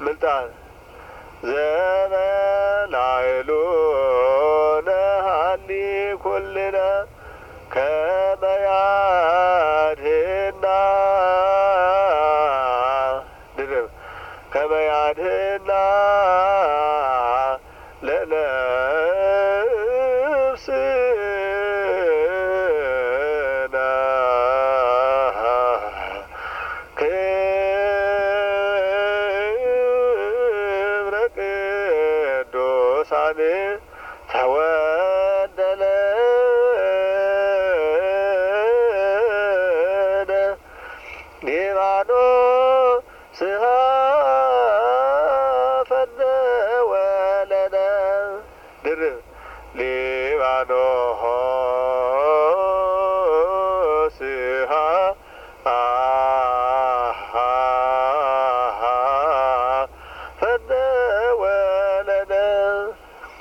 ምልጣን ዘበላይሉ ነሃኒ ኩልነ ከመያድህና ድርብ ከመያድህና ለነፍስና ክብረ ቅዱሳን ተወ